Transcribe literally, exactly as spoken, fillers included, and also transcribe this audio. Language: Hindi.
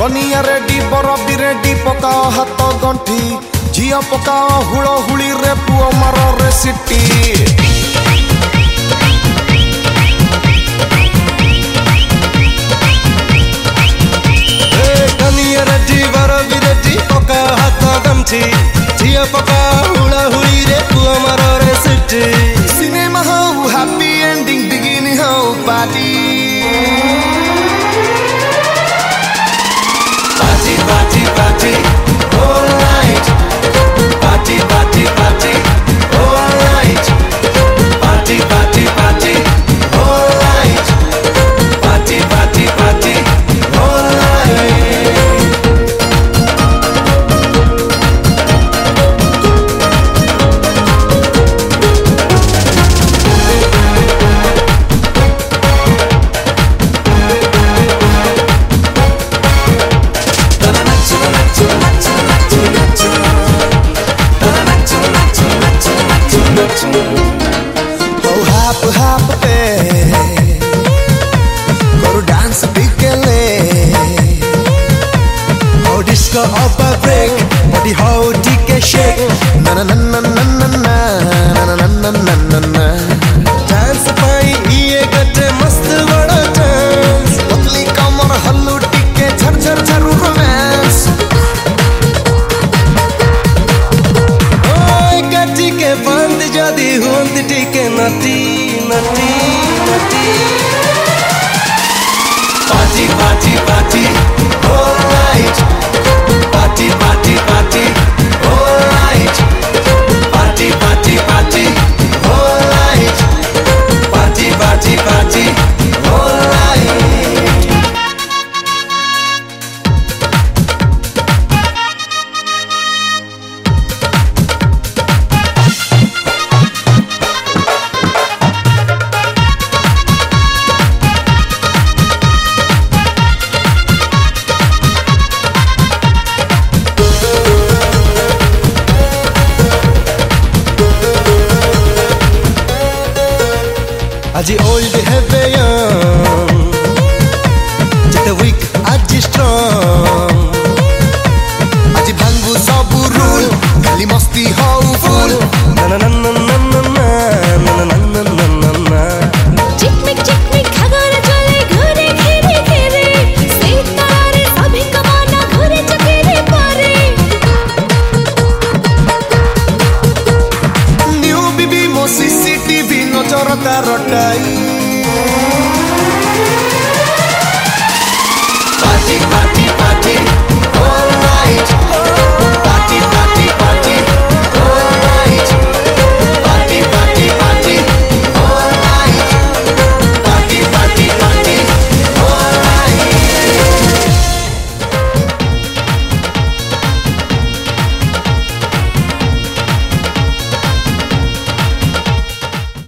कनिया रेडी बरबी रेडी पकाओ हाथ गंठी झिया पकाओ हुड़ हुड़ी रे पुओ मार रे सिटी कनिया रेडी बरबी रेडी पकाओ हाथ गंठी झिया पकाओ हुड़ हुड़ी रे पुओ मार रे सिटी सिनेमा हो हैप्पी एंडिंग बिगिनिंग हो party Party, party, all night. Party, party, party, all night. Party, party, party, all night. Party, party, party, all night. Oh hop hop pe Koro dance bigele Oh disco up a break Body how take a shake Na na na na na na na na na na na na na Dance pai ye gate mast bada dance Patli kamar hallu tikke zhar zhar zhar romance Oh gati ke band jadi hund tike nati nati nati Party party party all night Party party party all night Party party party all night Party party party all night Aji old have young, just a weak, aji strong.